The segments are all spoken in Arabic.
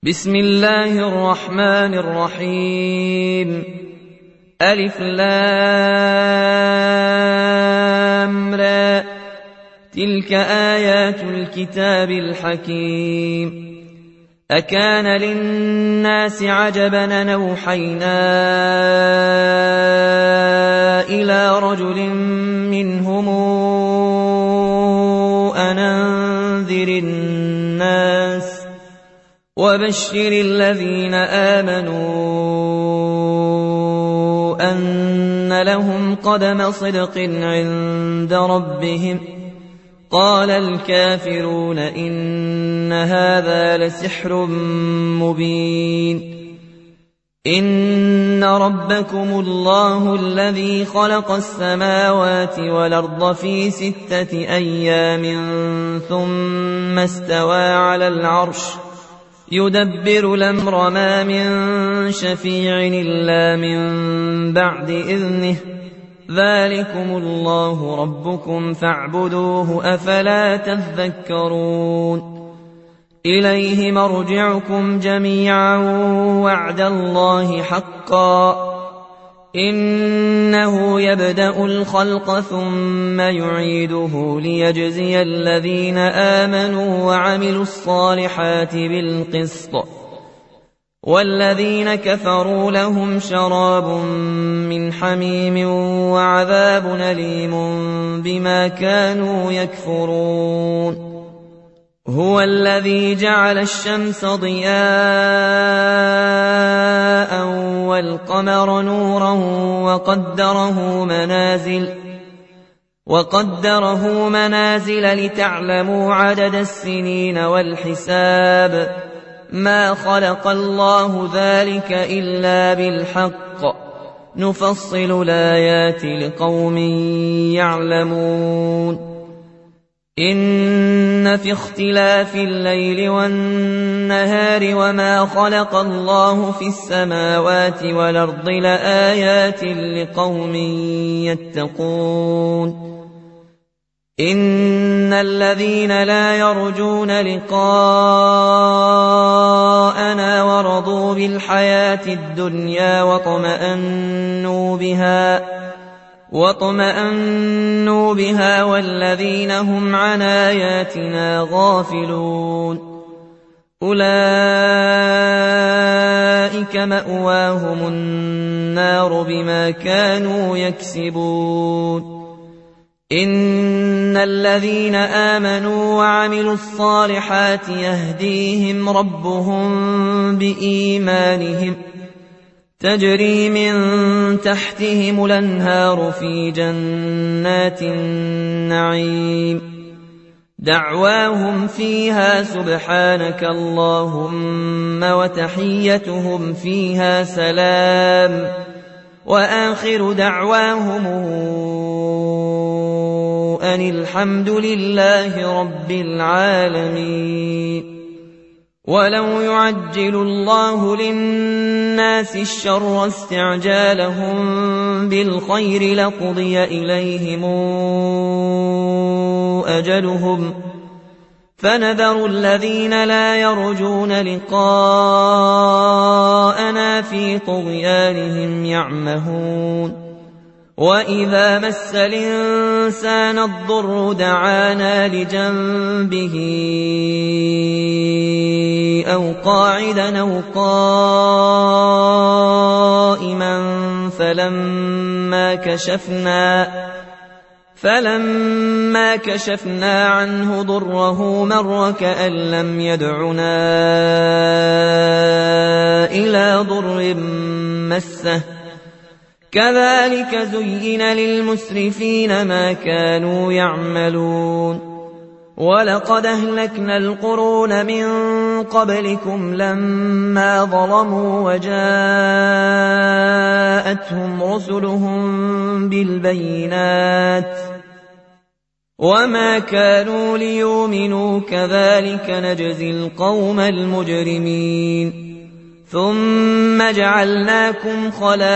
بسم الله الرحمن الرحيم. ألف لام را، تلك آيات الكتاب الحكيم. أكان للناس عجبا أن أوحينا إلى رجل منهم أن أنذر الناس وبشر الذين آمنوا أن لهم قدم صدق عند ربهم. قال الكافرون إن هذا لسحر مبين. إن ربكم الله الذي خلق السماوات والأرض في 6 أيام ثم استوى على العرش يدبر الأمر ما من شفيع إلا من بعد إذنه. ذلكم الله ربكم فاعبدوه أفلا تذكرون. إليه مرجعكم جميعا وعد الله حقا. إنه يبدأ الخلق ثم يعيده ليجزي الذين آمنوا وعملوا الصالحات بالقسط، والذين كفروا لهم شراب من حميم وعذاب أليم بما كانوا يكفرون. هو الذي جعل الشمس ضياء والقمر نورا وقدره منازل لتعلموا عدد السنين والحساب. ما خلق الله ذلك إلا بالحق، نفصل الآيات لقوم يعلمون. إن في اختلاف الليل والنهار وما خلق الله في السماوات والأرض لآيات لقوم يتقون. إن الذين لا يرجون لقاءنا ورضوا بالحياة الدنيا واطمأنوا بها والذين هم عن آياتنا غافلون أولئك مأواهم النار بما كانوا يكسبون. إن الذين آمنوا وعملوا الصالحات يهديهم ربهم بإيمانهم، تجري من تحتهم الأنهار في جنات النعيم. دعواهم فيها سبحانك اللهم وتحيتهم فيها سلام، وآخر دعواهم أن الحمد لله رب العالمين. ولو يعجل الله للناس الشر استعجالهم بالخير لقضي إليهم أجلهم، فنذر الذين لا يرجون لقاءنا في طغيانهم يعمهون. وإذا مس الإنسان الضر دعانا لجنبه أو قاعدا أو قائما فلما كشفنا عنه ضره مر كأن لم يدعنا إلى ضر مسه. كذلك زين للمسرفين ما كانوا يعملون. ولقد أهلكنا القرون من قبلكم لما ظلموا وجاءتهم رسلهم بالبينات وما كانوا ليؤمنوا كذلك نجزي القوم المجرمين. ثم جعلناكم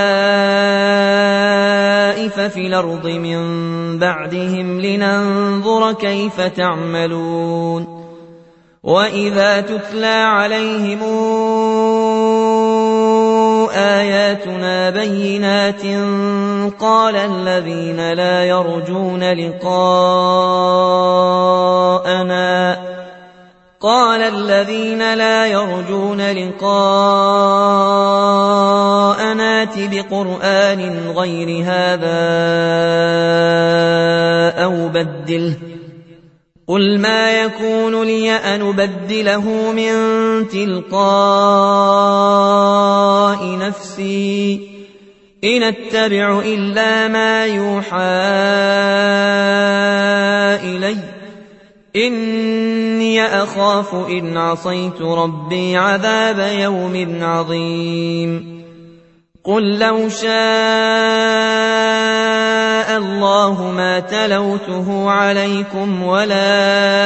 خلائف في الأرض من بعدهم لننظر كيف تعملون. وإذا تتلى عليهم آياتنا بينات قال الذين لا يرجون لقاءنا ائت بقرآن غير هذا أو بدله قل ما يكون لي أن أبدله من تلقاء نفسي إن أتبع إلا ما يوحى إلي إني أخاف إن عصيت ربي عذاب يوم عظيم قل لو شاء الله ما تلوته عليكم ولا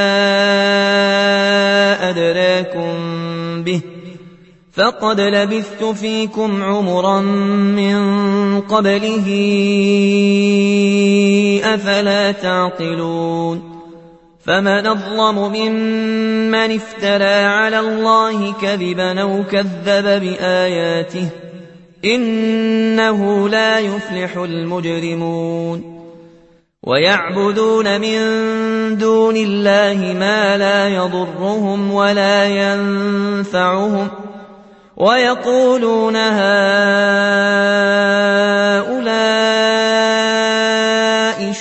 أدراكم به فقد لبثت فيكم عمرا من قبله أفلا تعقلون فمن أظلم ممن افترى على الله كذبا أو كذب بآياته إنه لا يفلح المجرمون ويعبدون من دون الله ما لا يضرهم ولا ينفعهم ويقولون هؤلاء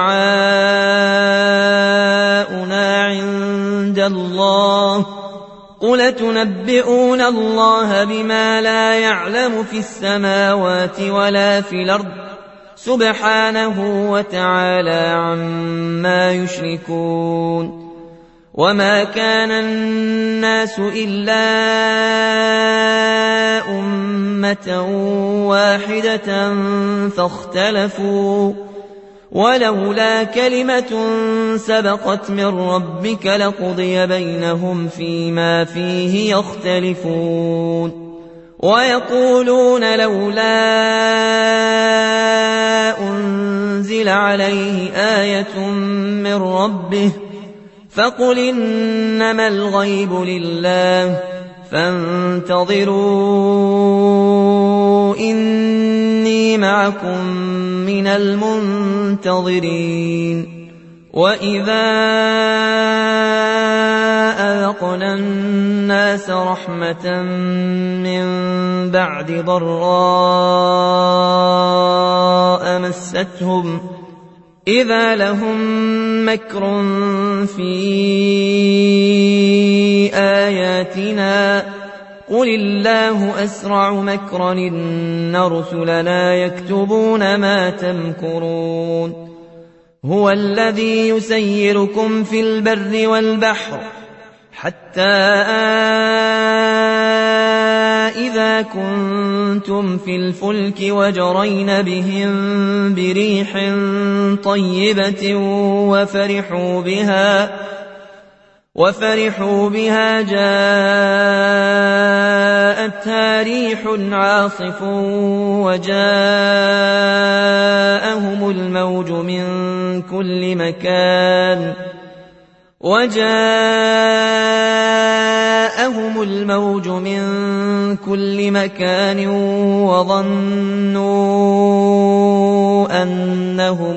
شفعاؤنا عند الله قل تنبئون الله بما لا يعلم في السماوات ولا في الأرض سبحانه وتعالى عما يشركون وما كان الناس إلا أمة واحدة فاختلفوا ولولا كلمة سبقت من ربك لقضي بينهم فيما فيه يختلفون ويقولون لولا أنزل عليه آية من ربه فقل إنما الغيب لله فانتظروا إني معكم من المنتظرين وإذا أذقنا الناس رحمة من بعد ضراء مستهم إذا لهم مكر في آياتنا قل الله أسرع مكرا إن رسلنا يكتبون ما تمكرون هو الذي يسيركم في البر والبحر حتى إذا كنتم في الفلك وجرين بهم بريح طيبة وفرحوا بها جاءتها ريح عاصف وجاءهم الموج من كل مكان وظنوا أنهم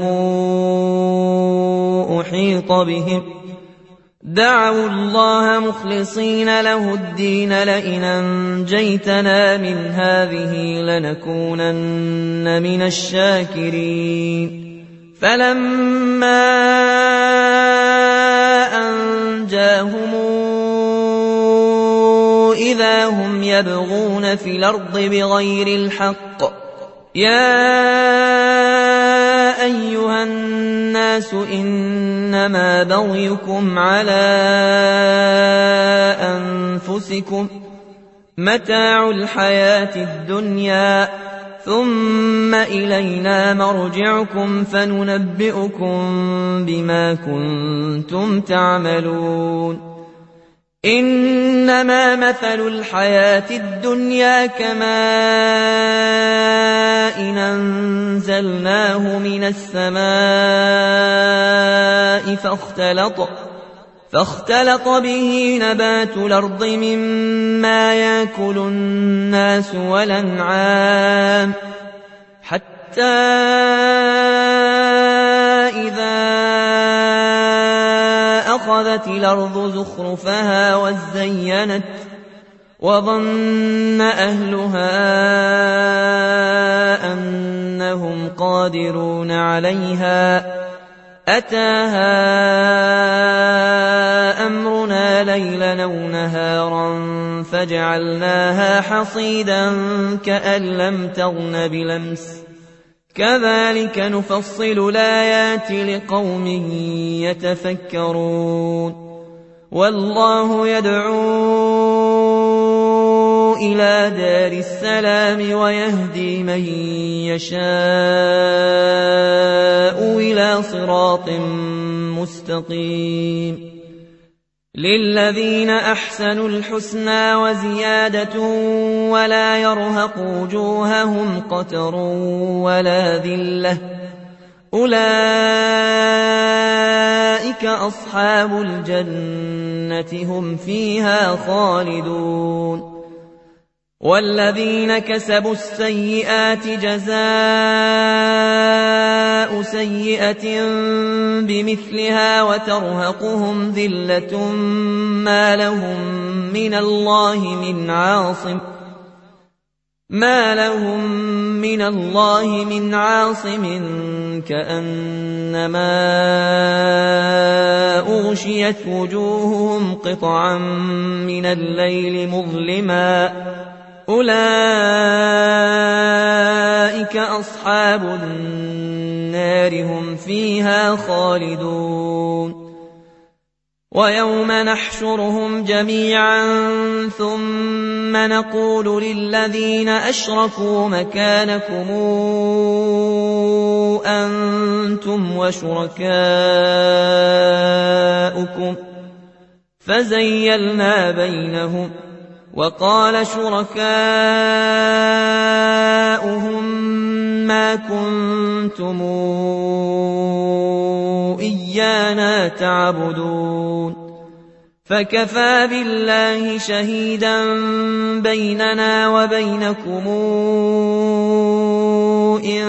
أحيط بهم دعوا الله مخلصين له الدين لئن أنجيتنا من هذه لنكونن من الشاكرين فلما أنجاهم إذا هم يبغون في الأرض بغير الحق يا أيها الناس إنما بغيكم على أنفسكم متاع الحياة الدنيا ثم إلينا مرجعكم فننبئكم بما كنتم تعملون إنما مثل الحياة الدنيا كماء أنزلناه من السماء فاختلط به نبات الأرض مما يأكل الناس والأنعام حتى إذا أخذت الأرض زخرفها وزينت وظن أهلها أنهم قادرون عليها أتاها أمرنا ليلا أو نهارا فجعلناها حصيدا كأن لم تغن بلمس كذلك نفصل الآيات لقوم يتفكرون والله يدعو إلى دار السلام ويهدي من يشاء إلى صراط مستقيم للذين أحسنوا الحسنى وزيادة ولا يرهق وجوههم قتر ولا ذلة أولئك أصحاب الجنة هم فيها خالدون والذين كسبوا السيئات جزاء سيئة بمثلها وترهقهم ذلة ما لهم من الله من عاصم كأنما أغشيت وجوههم قطعا من الليل مظلما أولئك أصحاب النار هم فيها خالدون ويوم نحشرهم جميعا ثم نقول للذين أشركوا مكانكم أنتم وشركاؤكم فزيلنا بينهم وقال شركاؤهم ما كنتم إيانا تعبدون فكفى بالله شهيدا بيننا وبينكم إن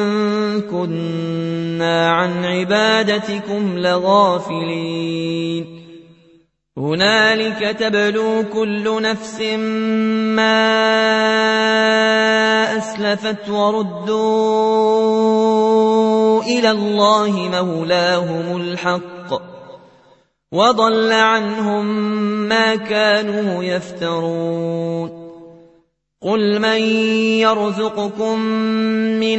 كنا عن عبادتكم لغافلين هنالك تبلو كل نفس ما أسلفت وردوا إلى الله مولاهم الحق وضل عنهم ما كانوا يفترون قل من يرزقكم من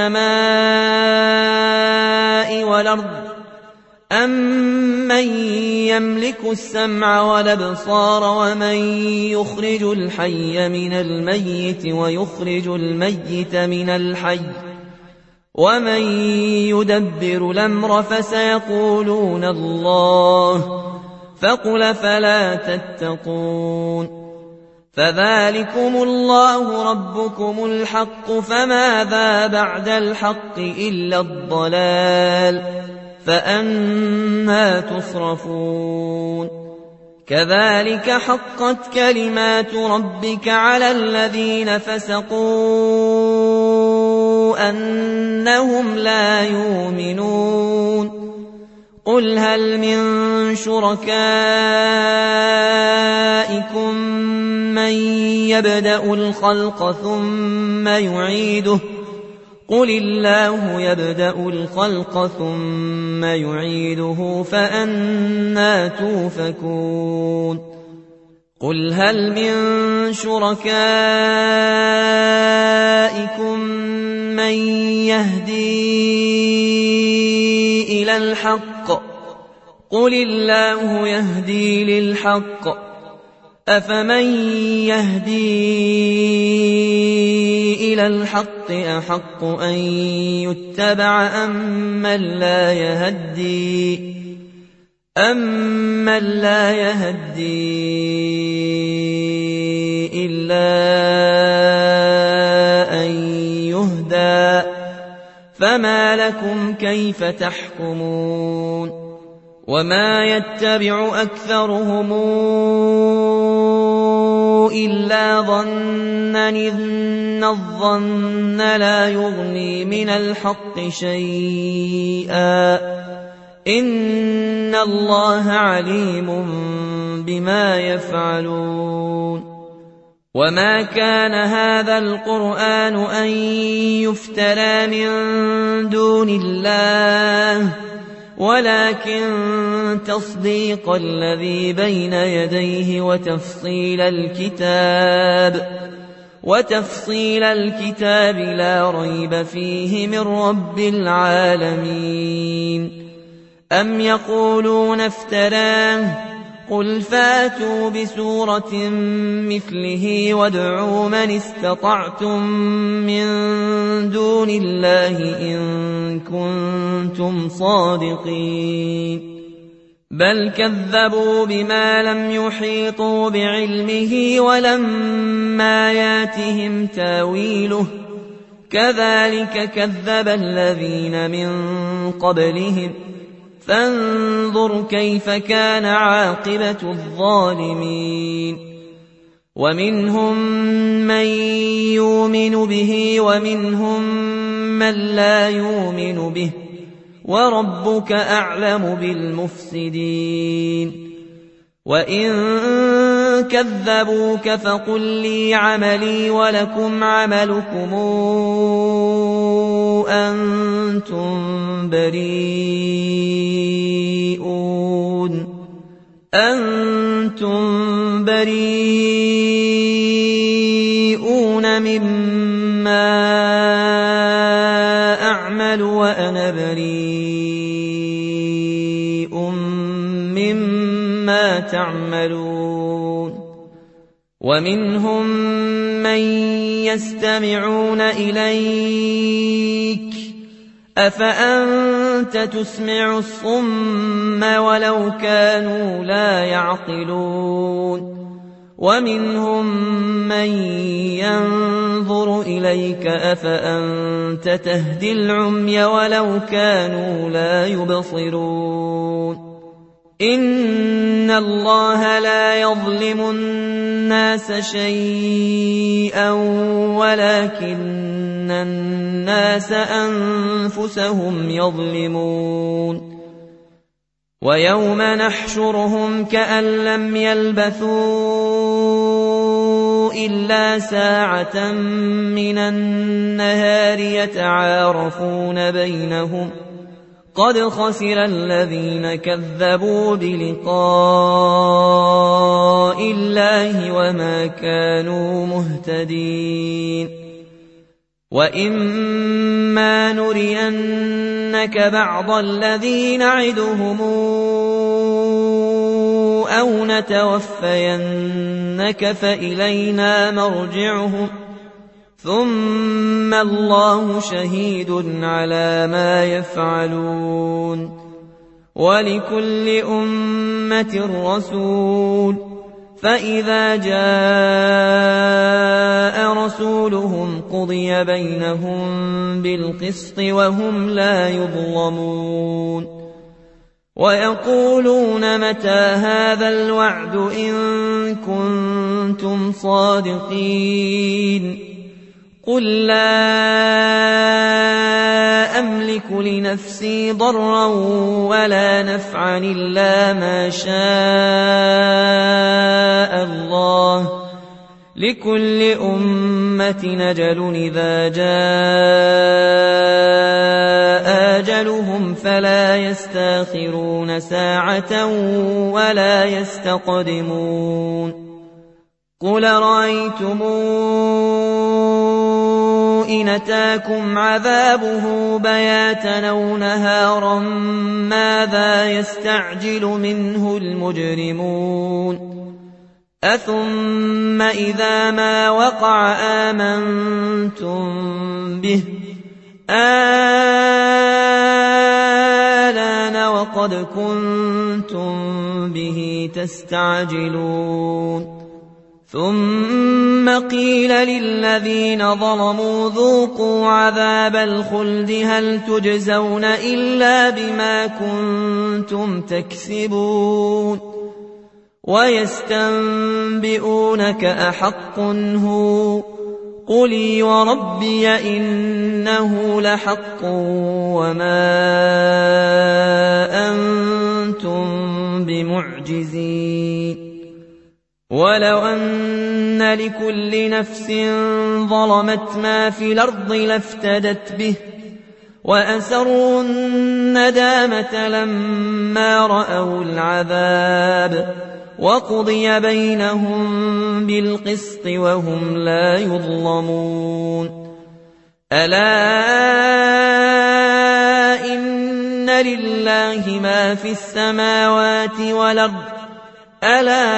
السماء والأرض أَمَّن يَمْلِكُ السَّمْعَ وَالْأَبْصَارَ وَمَن يُخْرِجُ الْحَيَّ مِنَ الْمَيِّتِ وَيُخْرِجُ الْمَيِّتَ مِنَ الْحَيِّ وَمَن يُدَبِّرُ الْأَمْرَ فَسَيَقُولُونَ اللَّهُ فَقُلْ فَلَا تَتَّقُونَ فَذَلِكُمُ اللَّهُ رَبُّكُمُ الْحَقُّ فَمَاذَا بَعْدَ الْحَقِّ إِلَّا الضَّلَالُ فأنا تصرفون كذلك حقت كلمات ربك على الذين فسقوا أنهم لا يؤمنون قل هل من شركائكم من يبدأ الخلق ثم يعيده قل الله يبدأ الخلق ثم يعيده فأنى توفكون قل هل من شركائكم من يهدي إلى الحق قل الله يهدي للحق أفمن يهدي إلى الحق أحق أن يتبع أمن لا يهدي إلا أن يهدى فما لكم كيف تحكمون وما يتبع أكثرهم إلا ظنا إن الظن لا يغني من الحق شيئا إن الله عليم بما يفعلون وما كان هذا القرآن أن يفترى من دون الله ولكن تصديق الذي بين يديه وتفصيل الكتاب لا ريب فيه من رب العالمين أم يقولون افتراه قل فاتوا بسورة مثله وادعوا من استطعتم من دون الله إن كنتم صادقين بل كذبوا بما لم يحيطوا بعلمه ولما ياتهم تاويله كذلك كذب الذين من قبلهم فانظر كيف كان عاقبة الظالمين ومنهم من يؤمن به ومنهم من لا يؤمن به وربك أعلم بالمفسدين وإن كذبوك فقل لي عملي ولكم عملكم أنتم بريئون مما أعمل وأنا بريء مما تعملون ومنهم من يستمعون إليك أفأنت تسمع الصم ولو كانوا لا يعقلون ومنهم من ينظر إليك أفأنت تهدي العمي ولو كانوا لا يبصرون إن الله لا يظلم الناس شيئا ولكن الناس أنفسهم يظلمون ويوم نحشرهم كأن لم يلبثوا إلا ساعة من النهار يتعارفون بينهم قد خسر الذين كذبوا بلقاء الله وما كانوا مهتدين وإما نرينك بعض الذي نعدهم أو نتوفينك فإلينا مرجعهم ثم الله شهيد على ما يفعلون ولكل أمة رسول فإذا جاء رسولهم قضي بينهم بالقسط وهم لا يظلمون ويقولون متى هذا الوعد إن كنتم صادقين قل لا أملك لنفسي ضرا ولا نفعا إلا ما شاء الله لكل أمة أجل إذا جاء أجلهم فلا يستأخرون ساعة ولا يستقدمون قل رأيتم إن أتاكم عذابه بياتا أو نهارا ماذا يستعجل منه المجرمون أثم إذا ما وقع آمنتم به آلان وقد كنتم به تستعجلون ثم قيل للذين ظلموا ذوقوا عذاب الخلد هل تجزون إلا بما كنتم تكسبون ويستنبئونك أحق هو قل وربي إنه لحق وما أنتم بمعجزين ولو أن لكل نفس ظلمت ما في الأرض لافتدت به وأسروا الندامة لما رأوا العذاب وقضي بينهم بالقسط وهم لا يظلمون ألا إن لله ما في السماوات والأرض ألا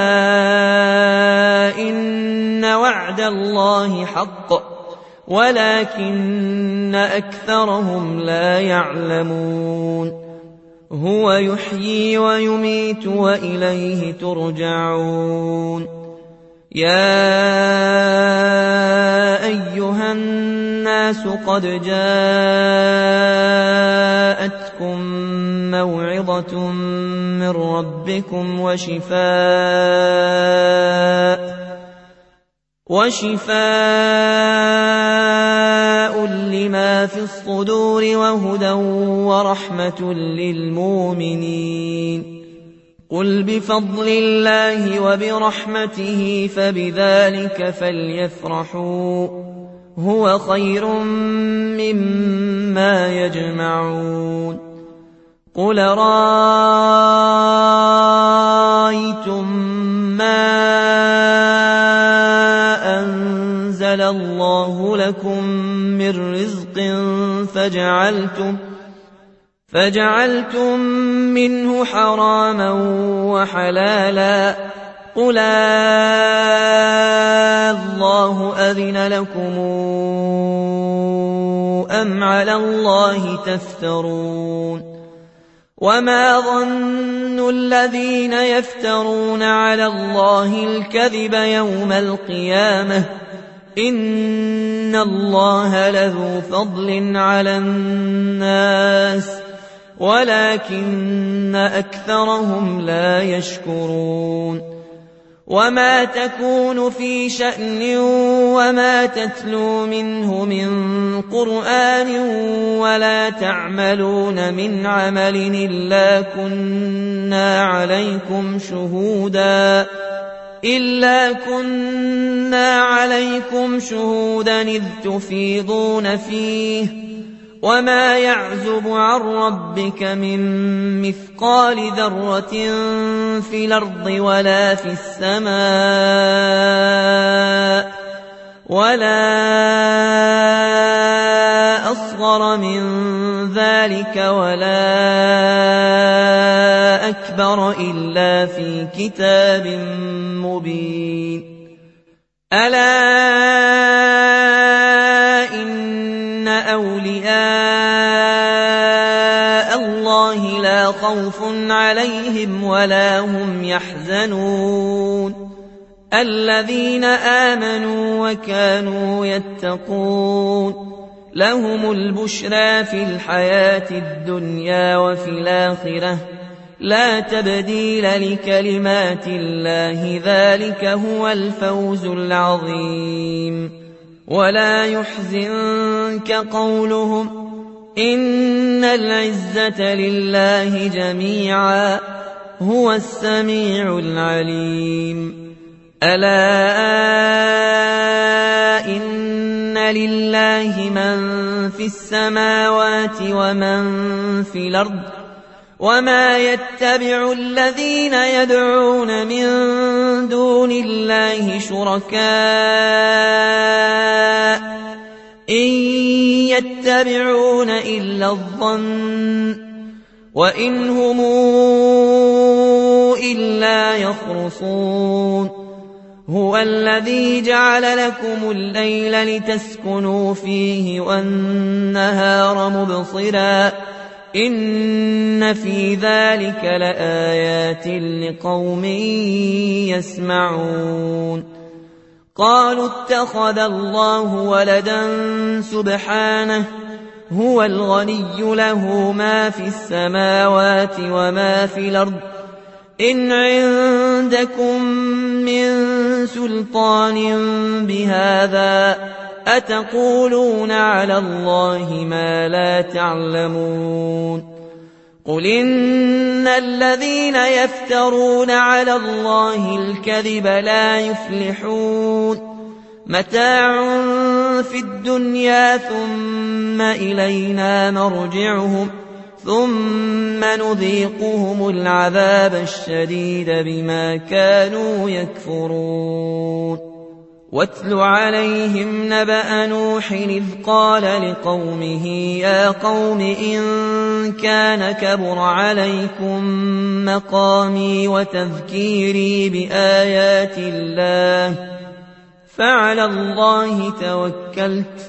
إن وعد الله حق ولكن أكثرهم لا يعلمون هو يحيي ويميت وإليه ترجعون يا أيها الناس قد جاءتكم موعظة من ربكم وشفاء لما في الصدور وهدى ورحمة للمؤمنين قل بفضل الله وبرحمته فبذلك فليفرحوا هو خير مما يجمعون قل رأيتم ما أنزل الله لكم من رزق فجعلتم منه حراما وحلالا قل الله أذن لكم أم على الله تفترون وما ظن الذين يفترون على الله الكذب يوم القيامة إن الله لذو فضل على الناس ولكن أكثرهم لا يشكرون وما تكون في شأن وما تتلو منه من قرآن ولا تعملون من عمل إلا كنا عليكم شهودا إذ تفيضون فيه وما يعزب عن ربك من مثقال ذرة في الأرض ولا في السماء ولا أصغر من ذلك ولا أكبر إلا في كتاب مبين ألا إن أولياء الله لا خوف عليهم ولا هم يحزنون الذين آمنوا وكانوا يتقون لهم البشرى في الحياة الدنيا وفي الآخرة لا تبديل لكلمات الله ذلك هو الفوز العظيم ولا يحزنك قولهم إن العزة لله جميعا هو السميع العليم ألا إن لله من في السماوات ومن في الأرض وما يتبع الذين يدعون من دون الله شركاء إن يتبعون إلا الظن وإن هم إلا يخرصون هو الذي جعل لكم الليل لتسكنوا فيه والنهار مبصرا إن في ذلك لآيات لقوم يسمعون قالوا اتخذ الله ولدا سبحانه هو الغني له ما في السماوات وما في الأرض إن عندكم من سلطان بهذا أتقولون على الله ما لا تعلمون قل إن الذين يفترون على الله الكذب لا يفلحون متاع في الدنيا ثم إلينا مرجعهم ثم نذيقهم العذاب الشديد بما كانوا يكفرون واتل عليهم نبأ نوح إذ قال لقومه يا قوم إن كان كبر عليكم مقامي وتذكيري بآيات الله فعلى الله توكلت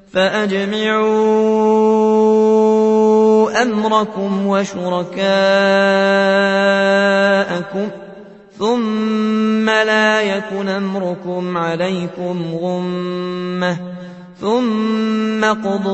فأجمعوا أمركم وشركاءكم ثم لا يكن أمركم عليكم غمة ثم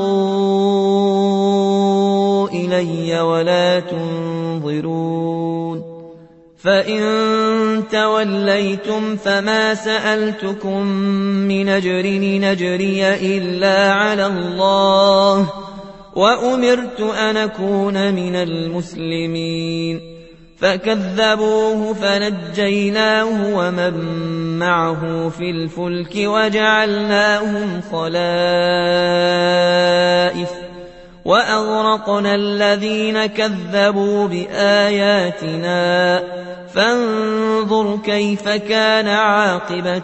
قضوا إلي ولا تنظرون فإن توليتم فما سألتكم من أجر نجري إلا على الله وأمرت أن أكون من المسلمين فكذبوه فنجيناه ومن معه في الفلك وجعلناهم خلائف وأغرقنا الذين كذبوا بآياتنا فانظر كيف كان عاقبة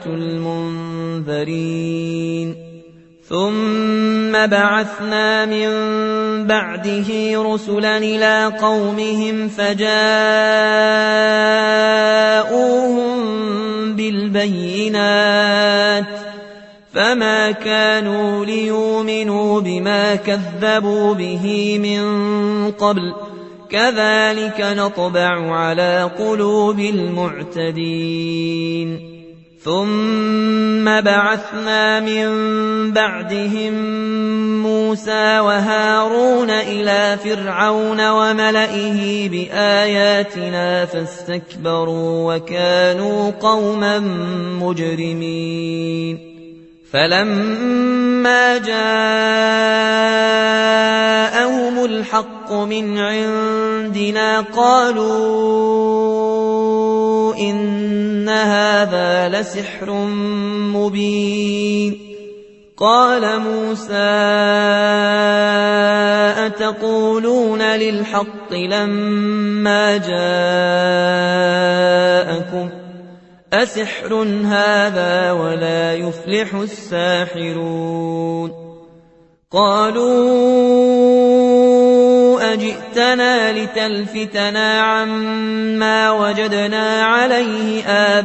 المنذرين ثم بعثنا من بعده رسلا إلى قومهم فجاءوهم بالبينات فما كانوا ليؤمنوا بما كذبوا به من قبل كذلك نطبع على قلوب المعتدين ثم بعثنا من بعدهم موسى وهارون إلى فرعون وملئه بآياتنا فاستكبروا وكانوا قوما مجرمين فلما جاءهم الحق من عندنا قالوا إن هذا لسحر مبين قال موسى أتقولون للحق لما جاءكم أسحر هذا ولا يفلح الساحرون قالوا أجئتنا لتلفتنا عما وجدنا عليه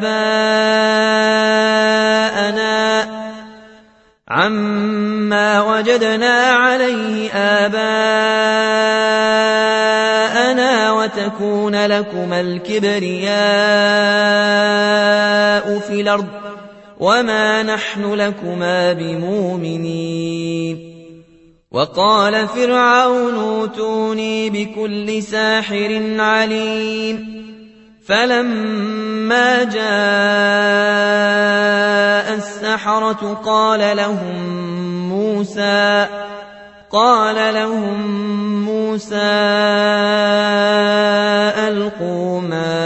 آباءنا وتكون لكما الكبرياء في الأرض وما نحن لكما بمؤمنين وقال فرعون ائتوني بكل ساحر عليم فلما جاء السحرة قال لهم موسى ألقوا ما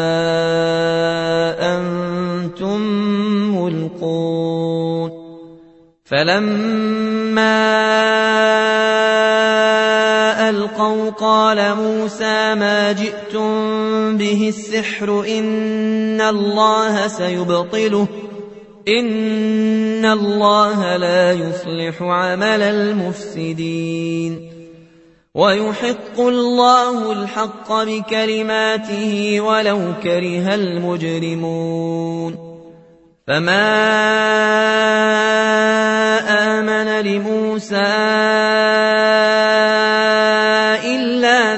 أنتم ملقون فلما ألقوا قال موسى ما جئتم به السحر إن الله سيبطله إن الله لا يصلح عمل المفسدين ويحق الله الحق بكلماته ولو كره المجرمون فما آمن لموسى إلا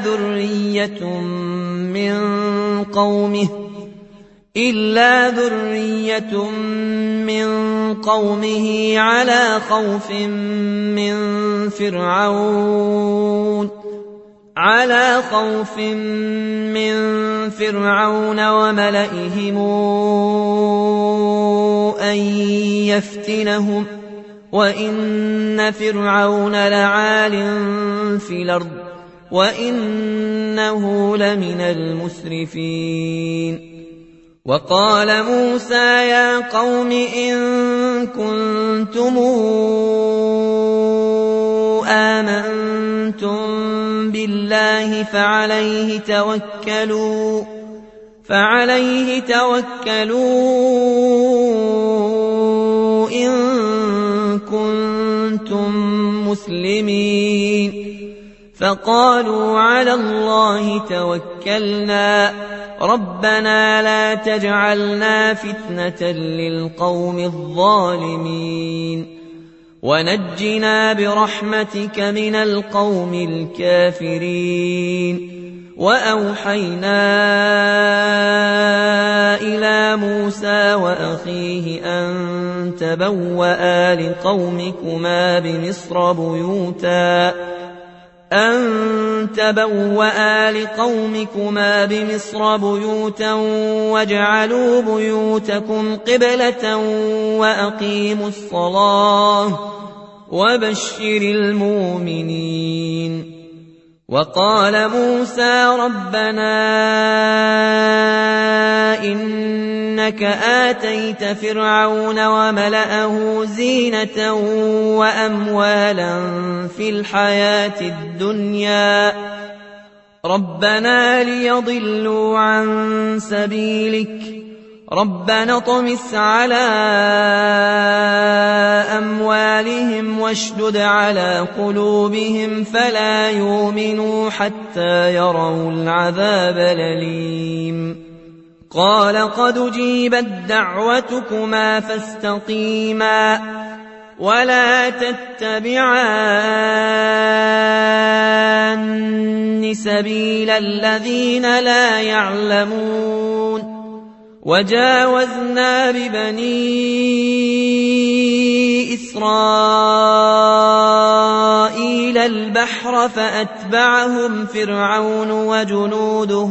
ذرية من قومه على خوف من فرعون وملئهم أن يفتنهم وإن فرعون لعال في الأرض وإنه لمن المسرفين. وقال موسى يا قوم إن كنتم آمنتم بالله فعليه توكلوا إن كنتم مسلمين. فقالوا على الله توكلنا ربنا لا تجعلنا فتنة للقوم الظالمين ونجنا برحمتك من القوم الكافرين. وأوحينا إلى موسى وأخيه أن تبوأ لقومكما بمصر بيوتا واجعلوا بيوتكم قبلة وأقيموا الصلاة وبشر المؤمنين. وقال موسى ربنا إنك آتيت فرعون وملأه زينة وأموالا في الحياة الدنيا ربنا ليضلوا عن سبيلك ربنا اطمس على أموالهم واشدد على قلوبهم فلا يؤمنوا حتى يروا العذاب الأليم. قال قد أجيبت دعوتكما فاستقيما ولا تتبعان سبيل الذين لا يعلمون. وجاوزنا ببني إسرائيل البحر فأتبعهم فرعون وجنوده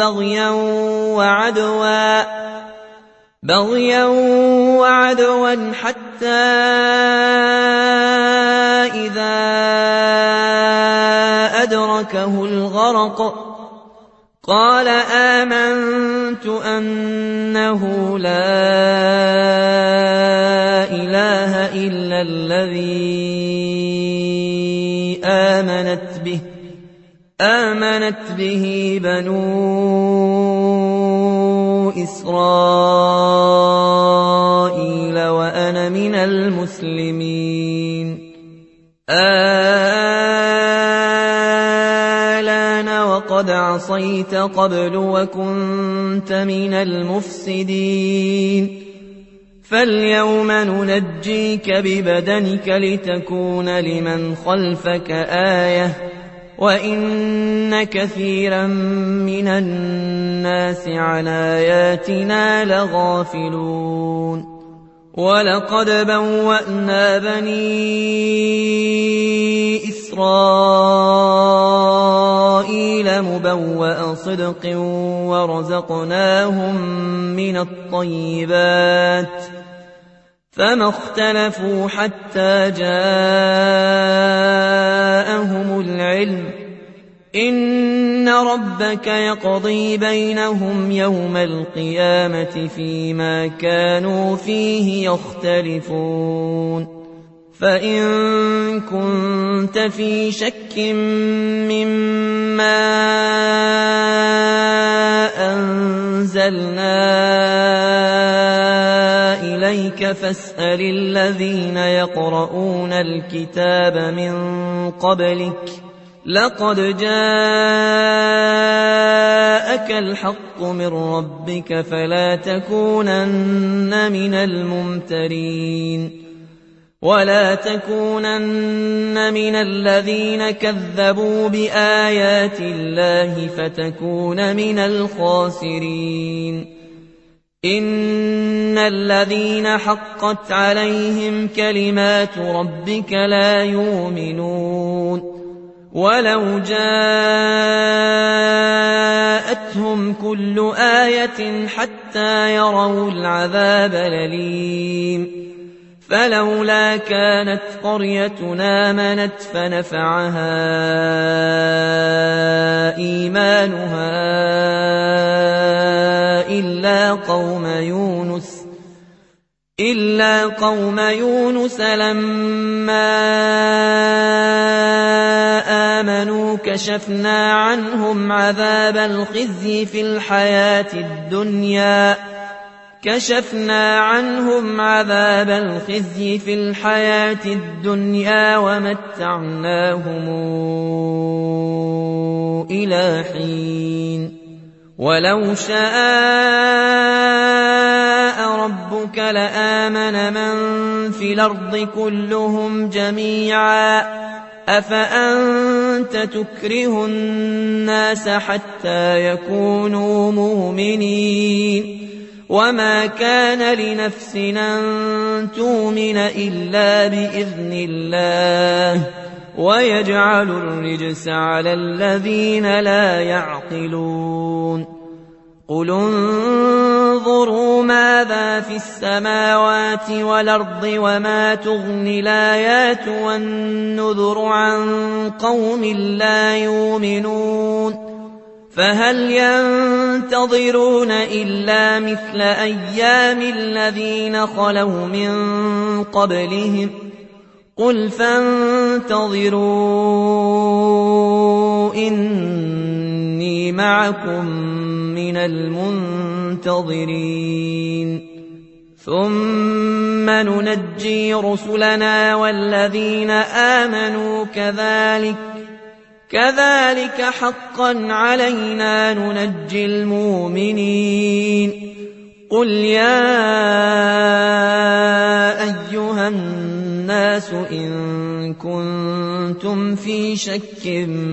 بغيا وعدوا حتى إذا أدركه الغرق قال آمنت أنه لا إله إلا الذي آمنت به بنو إسرائيل وأنا من المسلمين. وقد عصيت قبل وكنت من المفسدين فاليوم ننجيك ببدنك لتكون لمن خلفك آية وإن كثيرا من الناس عن آياتنا لغافلون. ولقد بوأنا بني إسرائيل مبوأ صدق ورزقناهم من الطيبات فما اختلفوا حتى جاءهم العلم إن ربك يقضي بينهم يوم القيامة فيما كانوا فيه يختلفون. فإن كنت في شك مما أنزلنا إليك فاسأل الذين يقرؤون الكتاب من قبلك لقد جاءك الحق من ربك فلا تكونن من الممترين ولا تكونن من الذين كذبوا بآيات الله فتكون من الخاسرين. إن الذين حقت عليهم كلمات ربك لا يؤمنون ولو جاءتهم كل آية حتى يروا العذاب الأليم فلولا كانت قريتنا آمنت فنفعها إيمانها إلا قوم يونس لما آمنوا كشفنا عنهم عذاب الخزي في الحياة الدنيا ومتعناهم إلى حين ولو شاء ربك لآمن من في الأرض كلهم جميعا أفأنت تكره الناس حتى يكونوا مؤمنين وما كان لنفس أن تؤمن إلا بإذن الله ويجعل الرجس على الذين لا يعقلون قل انظروا ماذا في السماوات والأرض وما تغني الآيات والنذر عن قوم لا يؤمنون فهل ينتظرون إلا مثل أيام الذين خلوا من قبلهم قل فانتظروا إني معكم من المنتظرين ثم ننجي رسلنا والذين آمنوا كذلك حقا علينا ننجي المؤمنين قل يا أيها الناس إن كنتم في شك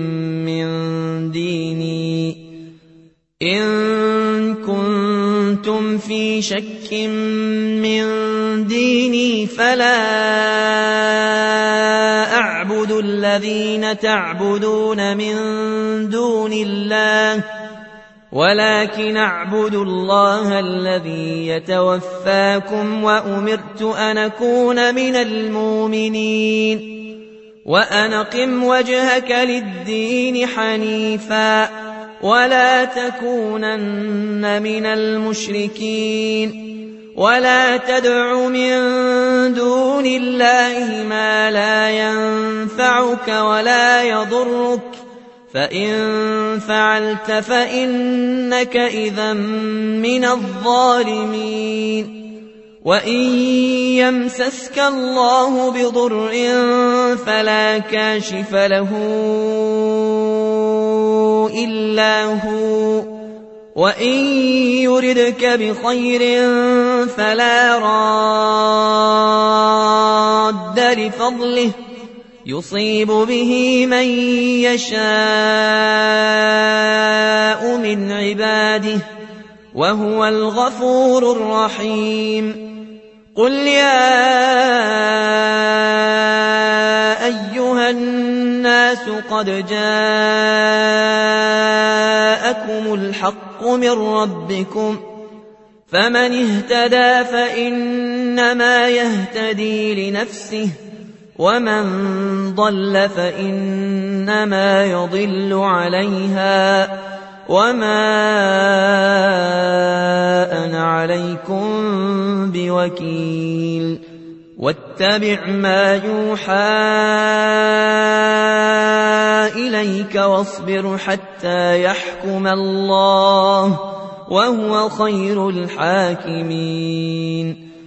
من ديني فلا أعبد الذين تعبدون من دون الله ولكن أعبد الله الذي يتوفاكم وأمرت أن أكون من المؤمنين وأن أقم وجهك للدين حنيفا ولا تكونن من المشركين ولا تدع من دون الله ما لا ينفعك ولا يضرك فإن فعلت فإنك إذا من الظالمين وإن يمسسك الله بضر فلا كاشف له إلا هو وإن يردك بخير فلا راد لفضله يصيب به من يشاء من عباده وهو الغفور الرحيم قل يا أيها الناس قد جاءكم الحق من ربكم فمن اهتدى فإنما يهتدي لنفسه ومن ضل فإنما يضل عليها وما أنا عليكم بوكيل واتبع ما يوحى إليك واصبر حتى يحكم الله وهو خير الحاكمين